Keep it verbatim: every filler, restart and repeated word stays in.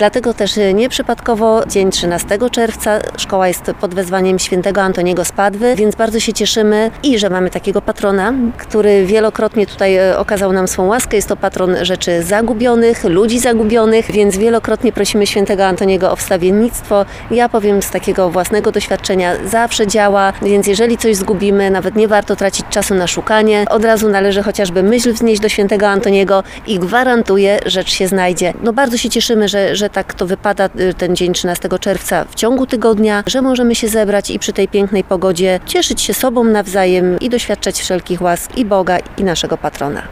Dlatego też nieprzypadkowo dzień trzynastego czerwca szkoła jest pod wezwaniem świętego Antoniego z Padwy, więc bardzo się cieszymy i że mamy takiego patrona, który wielokrotnie tutaj okazał nam swą łaskę. Jest to patron rzeczy zagubionych, ludzi zagubionych, więc wielokrotnie prosimy świętego Antoniego o wstawiennictwo. Ja powiem z takiego własnego doświadczenia, zawsze działa, więc jeżeli coś zgubimy, nawet nie warto tracić czasu na szukanie. Od razu należy chociażby myśl wznieść do świętego Antoniego i gwarantuję, rzecz się znajdzie. No bardzo się cieszymy, że, że tak to wypada ten dzień trzynastego czerwca w ciągu tygodnia, że możemy się zebrać i przy tej pięknej pogodzie cieszyć się sobą nawzajem i doświadczać wszelkich łask i Boga, i naszego patrona.